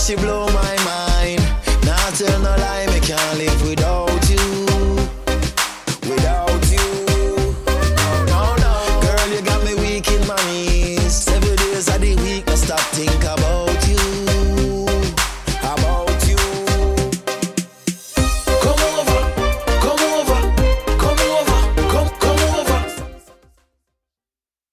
she blow my mind. Nah, tell no lie,